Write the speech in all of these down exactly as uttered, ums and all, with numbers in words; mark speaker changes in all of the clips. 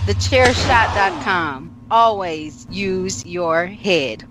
Speaker 1: the chair shot dot com. Always use your head.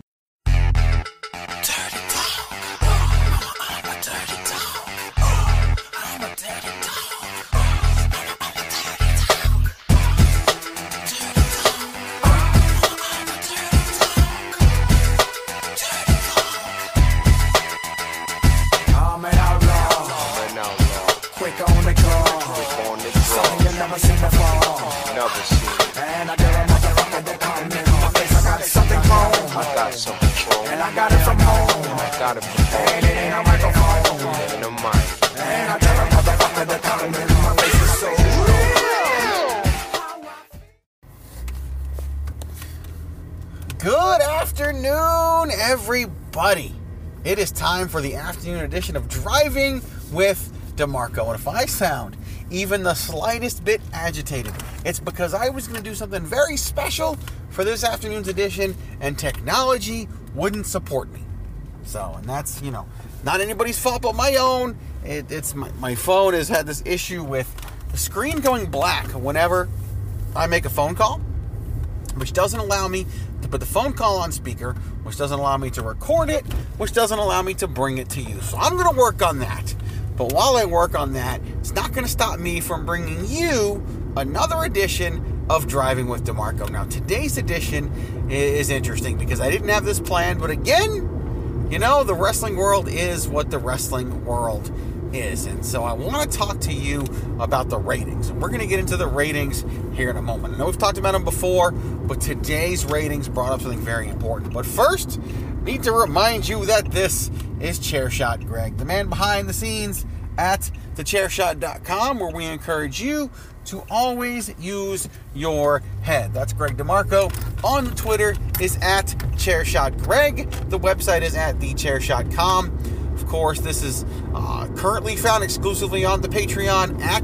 Speaker 2: Good afternoon, everybody. It is time for the afternoon edition of Driving with DeMarco. And if I sound even the slightest bit agitated, it's because I was going to do something very special for this afternoon's edition, and technology wouldn't support me. So, and that's, you know, not anybody's fault but my own. It, it's my, my phone has had this issue with the screen going black whenever I make a phone call, which doesn't allow me to put the phone call on speaker, which doesn't allow me to record it, which doesn't allow me to bring it to you. So I'm going to work on that. But while I work on that, it's not going to stop me from bringing you another edition of Driving with DeMarco. Now, today's edition is interesting because I didn't have this planned, but again, you know, the wrestling world is what the wrestling world is. And so I want to talk to you about the ratings. And we're going to get into the ratings here in a moment. I know we've talked about them before, but today's ratings brought up something very important. But first, need to remind you that this is Chairshot Greg, the man behind the scenes at the chair shot dot com, where we encourage you to always use your head. That's Greg DeMarco. On the Twitter is at ChairShotGreg. The website is at the chair shot dot com. Of course, this is uh, currently found exclusively on the Patreon at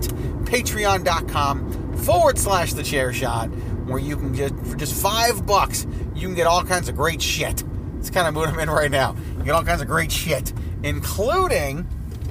Speaker 2: patreon.com forward slash the chair shot, where you can get, for just five bucks, you can get all kinds of great shit. It's kind of what I'm in right now. You get all kinds of great shit, including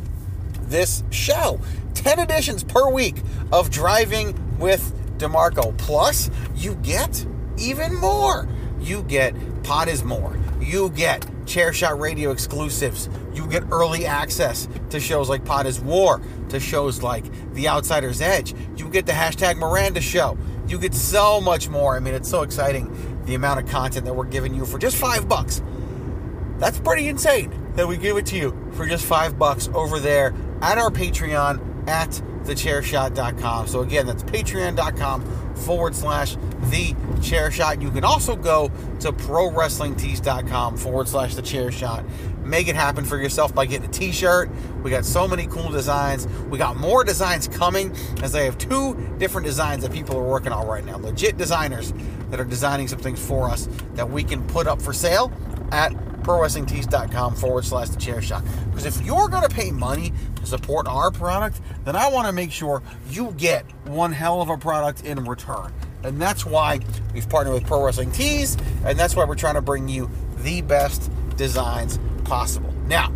Speaker 2: this show. ten editions per week of Driving with DeMarco. Plus, you get even more. You get Pod is More. You get Chairshot Radio exclusives. You get early access to shows like Pod is War, to shows like The Outsider's Edge. You get the hashtag Miranda Show. You get so much more. I mean, it's so exciting, the amount of content that we're giving you for just five bucks. That's pretty insane that we give it to you for just five bucks over there at our Patreon at the chair shot dot com. So again, that's patreon.com forward slash the chair shot. You can also go to pro wrestling tees dot com forward slash the chair shot. Make it happen for yourself by getting a t-shirt. We got so many cool designs. We got more designs coming, as I have two different designs that people are working on right now. Legit designers that are designing some things for us that we can put up for sale at pro wrestling tees dot com forward slash the chair shot. Because if you're going to pay money to support our product, then I want to make sure you get one hell of a product in return. And that's why we've partnered with Pro Wrestling Tees, and that's why we're trying to bring you the best designs possible. Now,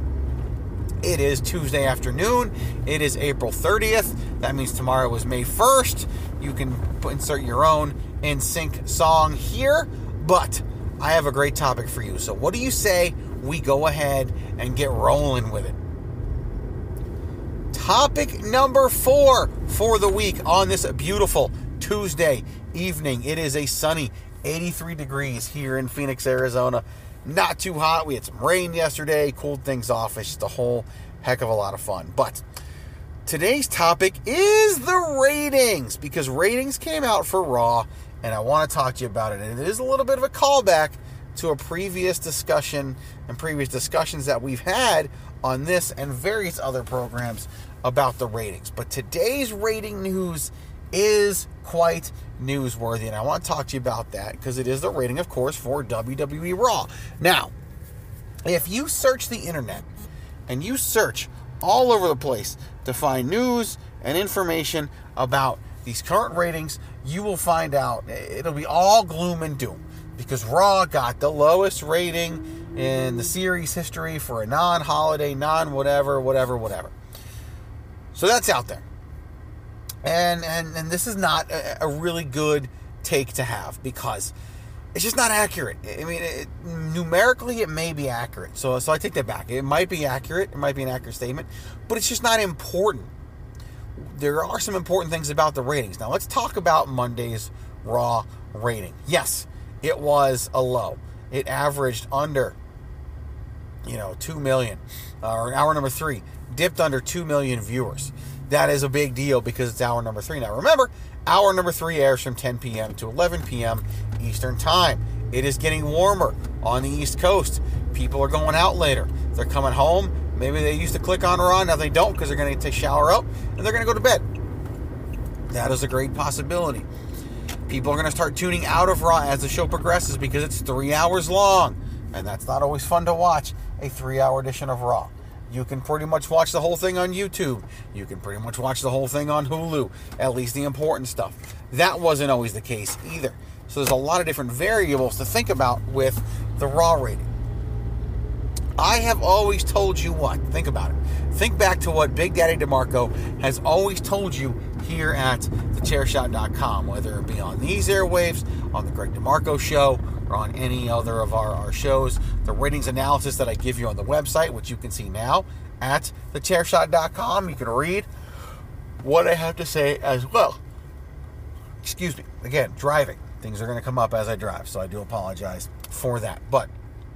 Speaker 2: it is Tuesday afternoon. It is April thirtieth. That means tomorrow is May first. You can insert your own N Sync song here, but I have a great topic for you. So what do you say we go ahead and get rolling with it? Topic number four for the week on this beautiful Tuesday evening. It is a sunny eighty-three degrees here in Phoenix, Arizona. Not too hot. We had some rain yesterday, cooled things off. It's just a whole heck of a lot of fun. But today's topic is the ratings, because ratings came out for Raw, and I want to talk to you about it. And it is a little bit of a callback to a previous discussion and previous discussions that we've had on this and various other programs about the ratings. But today's rating news is quite newsworthy, and I want to talk to you about that because it is the rating, of course, for W W E Raw. Now, if you search the internet and you search all over the place to find news and information about these current ratings, you will find out it'll be all gloom and doom, because Raw got the lowest rating in the series history for a non-holiday, non-whatever, whatever, whatever. So that's out there. And, and, and this is not a, a really good take to have because it's just not accurate. I mean, it, numerically, it may be accurate. So, so I take that back. It might be accurate. It might be an accurate statement, but it's just not important. There are some important things about the ratings. Now, let's talk about Monday's Raw rating. Yes, it was a low. It averaged under, you know, two million. Uh, or hour number three dipped under two million viewers. That is a big deal because it's hour number three. Now, remember, hour number three airs from ten p.m. to eleven p.m. Eastern Time. It is getting warmer on the East Coast. People are going out later. They're coming home. Maybe they used to click on Raw. Now they don't because they're going to take a shower up and they're going to go to bed. That is a great possibility. People are going to start tuning out of Raw as the show progresses because it's three hours long. And that's not always fun to watch, a three-hour edition of Raw. You can pretty much watch the whole thing on YouTube. You can pretty much watch the whole thing on Hulu, at least the important stuff. That wasn't always the case either. So there's a lot of different variables to think about with the Raw rating. I have always told you what. Think about it. Think back to what Big Daddy DeMarco has always told you here at the chair shot dot com, whether it be on these airwaves, on the Greg DeMarco show, or on any other of our, our shows. The ratings analysis that I give you on the website, which you can see now at the chair shot dot com. You can read what I have to say as well. Excuse me. Again, driving. Things are going to come up as I drive, so I do apologize for that. But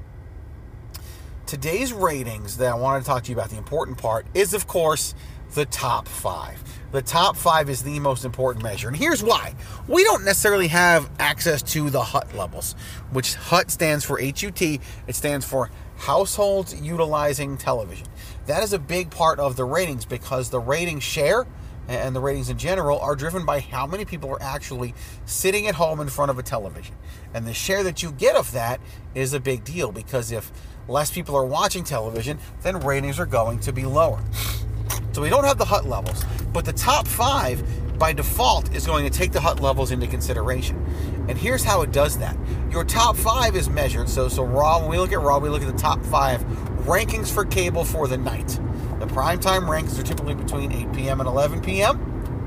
Speaker 2: today's ratings that I wanted to talk to you about, the important part, is, of course, the top five. The top five is the most important measure. And here's why. We don't necessarily have access to the H U T levels, which H U T stands for H U T. It stands for Households Utilizing Television. That is a big part of the ratings because the ratings share and the ratings in general are driven by how many people are actually sitting at home in front of a television. And the share that you get of that is a big deal because if less people are watching television, then ratings are going to be lower. So we don't have the H U T levels, but the top five by default is going to take the H U T levels into consideration. And here's how it does that. Your top five is measured. So, so Raw, when we look at Raw, we look at the top five rankings for cable for the night. The primetime rankings are typically between eight p.m. and eleven p.m.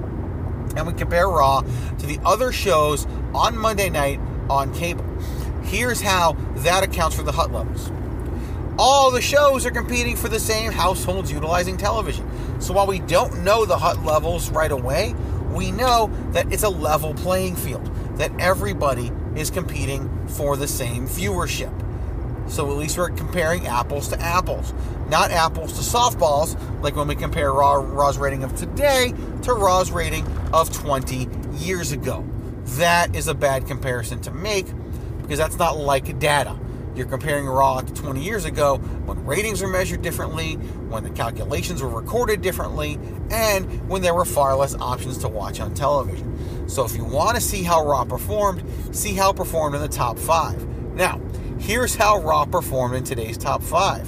Speaker 2: And we compare Raw to the other shows on Monday night on cable. Here's how that accounts for the H U T levels. All the shows are competing for the same households utilizing television. So while we don't know the H U T levels right away, we know that it's a level playing field, that everybody is competing for the same viewership. So at least we're comparing apples to apples, not apples to softballs, like when we compare Raw, Raw's rating of today to Raw's rating of twenty years ago. That is a bad comparison to make because that's not like data. You're comparing Raw to twenty years ago when ratings were measured differently, when the calculations were recorded differently, and when there were far less options to watch on television. So if you want to see how Raw performed, see how it performed in the top five. Now, here's how Raw performed in today's top five.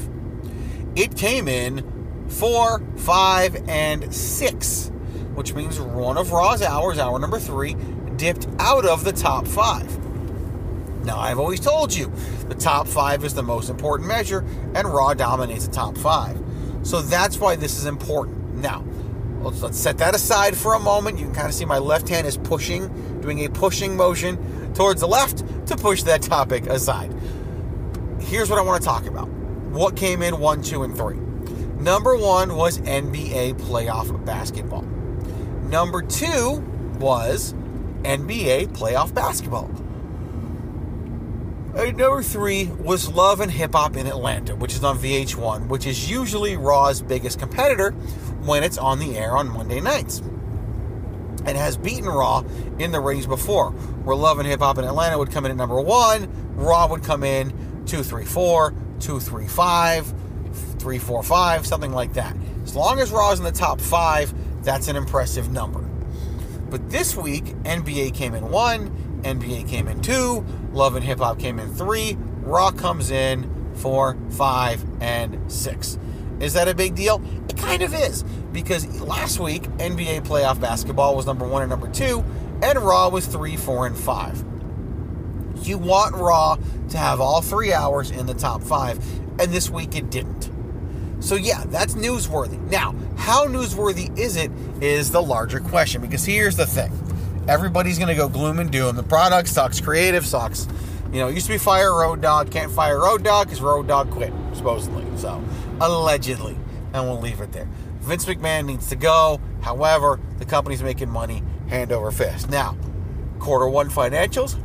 Speaker 2: It came in four, five, and six, which means one of Raw's hours, hour number three, dipped out of the top five. Now, I've always told you, the top five is the most important measure, and Raw dominates the top five. So that's why this is important. Now, let's, let's set that aside for a moment. You can kind of see my left hand is pushing, doing a pushing motion towards the left to push that topic aside. Here's what I want to talk about. What came in one, two, and three? Number one was N B A playoff basketball. Number two was N B A playoff basketball. And number three was Love and Hip Hop in Atlanta, which is on V H one, which is usually Raw's biggest competitor when it's on the air on Monday nights. And has beaten Raw in the ratings before, where Love and Hip Hop in Atlanta would come in at number one, Raw would come in two, three, four, two, three, five, three, four, five, something like that. As long as Raw's in the top five, that's an impressive number. But this week, N B A came in one, N B A came in two, Love and Hip Hop came in three, Raw comes in four, five, and six. Is that a big deal? It kind of is, because last week, N B A playoff basketball was number one and number two, and Raw was three, four, and five. You want Raw to have all three hours in the top five, and this week it didn't. So yeah, that's newsworthy. Now, how newsworthy is it is the larger question, because here's the thing. Everybody's going to go gloom and doom. The product sucks. Creative sucks. You know, it used to be fire Road Dogg. Can't fire Road Dogg because Road Dogg quit, supposedly. So, allegedly. And we'll leave it there. Vince McMahon needs to go. However, the company's making money hand over fist. Now, quarter one financials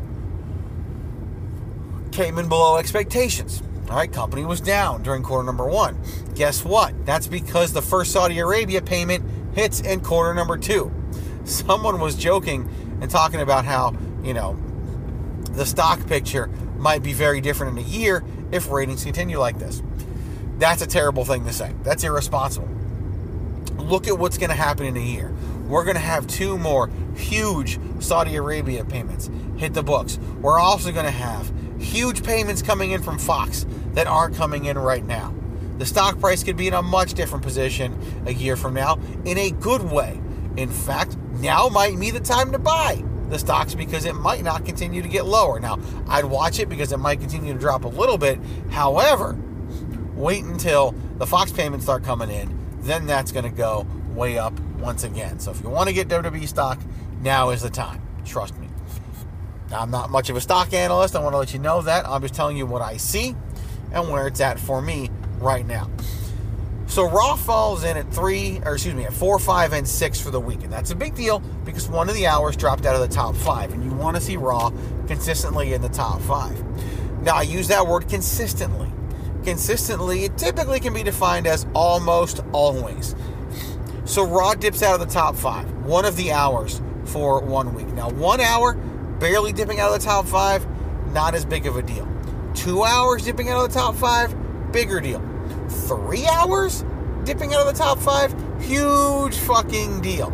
Speaker 2: came in below expectations. All right, company was down during quarter number one. Guess what? That's because the first Saudi Arabia payment hits in quarter number two. Someone was joking and talking about how, you know, the stock picture might be very different in a year if ratings continue like this. That's a terrible thing to say. That's irresponsible. Look at what's going to happen in a year. We're going to have two more huge Saudi Arabia payments hit the books. We're also going to have huge payments coming in from Fox that aren't coming in right now. The stock price could be in a much different position a year from now in a good way. In fact, now might be the time to buy the stocks because it might not continue to get lower. Now, I'd watch it because it might continue to drop a little bit. However, wait until the Fox payments start coming in. Then that's going to go way up once again. So if you want to get W W E stock, now is the time. Trust me. Now, I'm not much of a stock analyst. I want to let you know that. I'm just telling you what I see and where it's at for me right now. So Raw falls in at three, or excuse me, at four, five, and six for the weekend. That's a big deal because one of the hours dropped out of the top five, and you want to see Raw consistently in the top five. Now, I use that word consistently. Consistently, it typically can be defined as almost always. So Raw dips out of the top five, one of the hours for one week. Now, one hour, barely dipping out of the top five, not as big of a deal. Two hours dipping out of the top five, bigger deal. Three hours dipping out of the top five, huge fucking deal.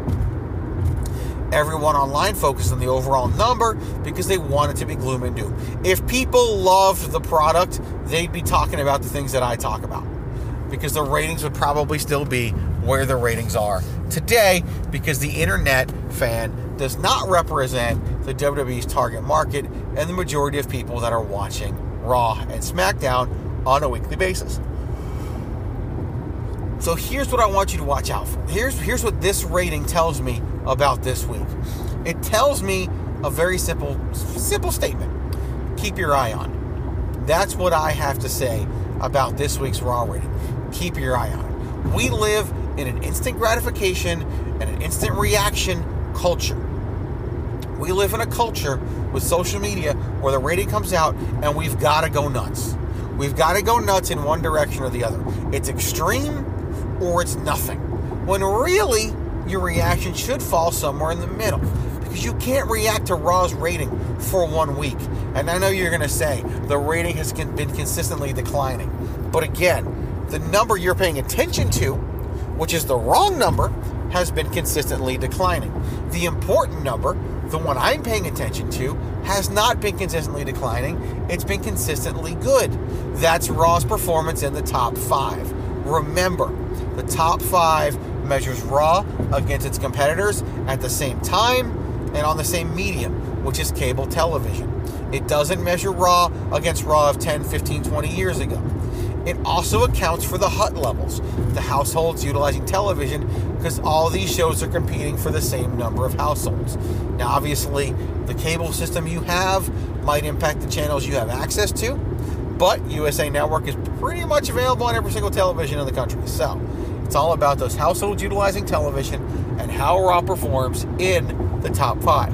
Speaker 2: Everyone online focused on the overall number because they want it to be gloom and doom. If people loved the product, they'd be talking about the things that I talk about, because the ratings would probably still be where the ratings are today, because the internet fan does not represent the W W E's target market and the majority of people that are watching Raw and SmackDown on a weekly basis. So here's what I want you to watch out for. Here's, here's what this rating tells me about this week. It tells me a very simple, simple statement. Keep your eye on it. That's what I have to say about this week's Raw rating. Keep your eye on it. We live in an instant gratification and an instant reaction culture. We live in a culture with social media where the rating comes out and we've got to go nuts. We've got to go nuts in one direction or the other. It's extreme or it's nothing. When really, your reaction should fall somewhere in the middle, because you can't react to Raw's rating for one week. And I know you're going to say the rating has been consistently declining. But again, the number you're paying attention to, which is the wrong number, has been consistently declining. The important number, the one I'm paying attention to, has not been consistently declining. It's been consistently good. That's Raw's performance in the top five. Remember, the top five measures Raw against its competitors at the same time and on the same medium, which is cable television. It doesn't measure Raw against Raw of ten, fifteen, twenty years ago. It also accounts for the H U T levels, the households utilizing television, because all these shows are competing for the same number of households. Now, obviously, the cable system you have might impact the channels you have access to, but U S A Network is pretty much available on every single television in the country. So, it's all about those households utilizing television and how Raw performs in the top five.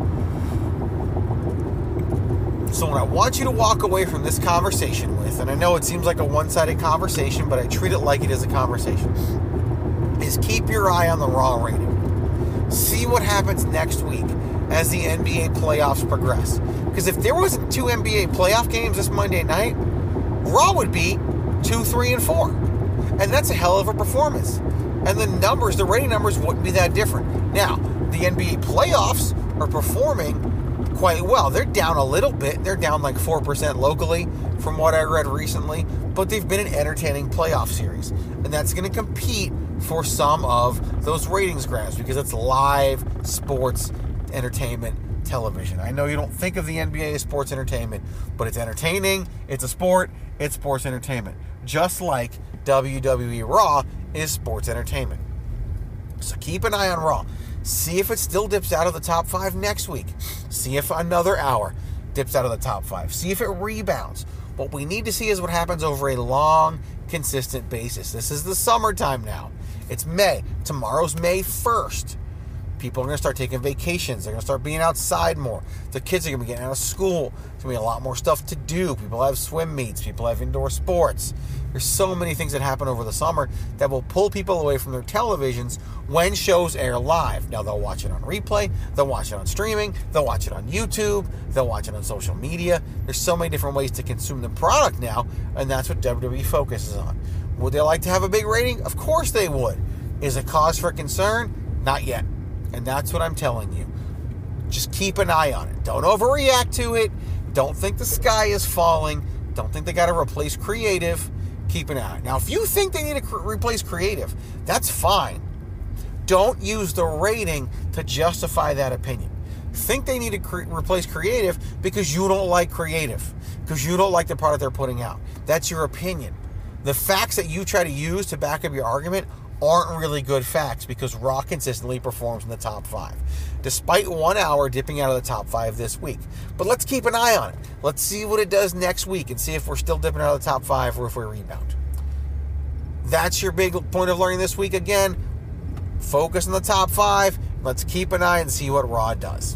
Speaker 2: So what I want you to walk away from this conversation with, and I know it seems like a one-sided conversation, but I treat it like it is a conversation, is keep your eye on the Raw rating. See what happens next week as the N B A playoffs progress. Because if there wasn't two N B A playoff games this Monday night, Raw would be two, three, and four. And that's a hell of a performance. And the numbers, the rating numbers wouldn't be that different. Now, the N B A playoffs are performing quite well. They're down a little bit. They're down like four percent locally from what I read recently. But they've been an entertaining playoff series. And that's going to compete for some of those ratings grabs because it's live sports entertainment television. I know you don't think of the N B A as sports entertainment, but it's entertaining, it's a sport, it's sports entertainment. Just like W W E Raw is sports entertainment. So keep an eye on Raw. See if it still dips out of the top five next week. See if another hour dips out of the top five. See if it rebounds. What we need to see is what happens over a long, consistent basis. This is the summertime now. It's May. Tomorrow's May first. People are going to start taking vacations. They're going to start being outside more. The kids are going to be getting out of school. There's going to be a lot more stuff to do. People have swim meets. People have indoor sports. There's so many things that happen over the summer that will pull people away from their televisions when shows air live. Now, they'll watch it on replay. They'll watch it on streaming. They'll watch it on YouTube. They'll watch it on social media. There's so many different ways to consume the product now, and that's what W W E focuses on. Would they like to have a big rating? Of course they would. Is it cause for concern? Not yet. And that's what I'm telling you. Just keep an eye on it. Don't overreact to it. Don't think the sky is falling. Don't think they got to replace creative. Keep an eye on it. Now, if you think they need to cr- replace creative, that's fine. Don't use the rating to justify that opinion. Think they need to cre- replace creative because you don't like creative, because you don't like the product they're putting out. That's your opinion. The facts that you try to use to back up your argument aren't really good facts, because Raw consistently performs in the top five, despite one hour dipping out of the top five this week. But let's keep an eye on it. Let's see what it does next week and see if we're still dipping out of the top five or if we rebound. That's your big point of learning this week. Again, focus on the top five. Let's keep an eye and see what Raw does.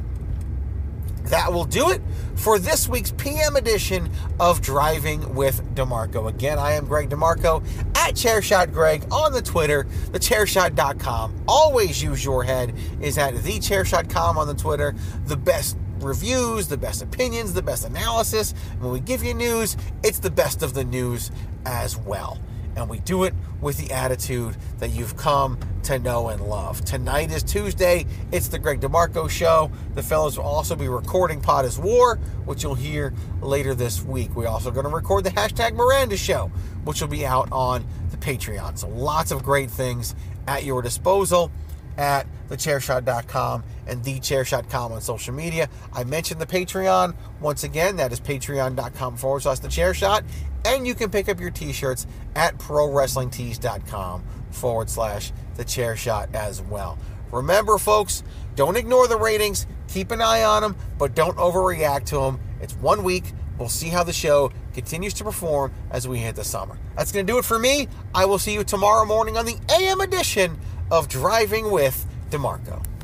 Speaker 2: That will do it for this week's P M edition of Driving with DeMarco. Again, I am Greg DeMarco at Chairshot Greg on the Twitter, the chairshot dot com. Always use your head is at the chairshot dot com on the Twitter. The best reviews, the best opinions, the best analysis. And when we give you news, it's the best of the news as well. And we do it with the attitude that you've come to know and love. Tonight is Tuesday. It's the Greg DeMarco Show. The fellows will also be recording Pod is War, which you'll hear later this week. We're also going to record the hashtag Miranda Show, which will be out on the Patreon. So lots of great things at your disposal at the chairshot dot com and the chairshot dot com on social media. I mentioned the Patreon. Once again, that is patreon.com forward slash the chairshot. And you can pick up your t-shirts at pro wrestling tees dot com forward slash the chairshot as well. Remember, folks, don't ignore the ratings. Keep an eye on them, but don't overreact to them. It's one week. We'll see how the show continues to perform as we hit the summer. That's going to do it for me. I will see you tomorrow morning on the A M edition of Driving with DeMarco.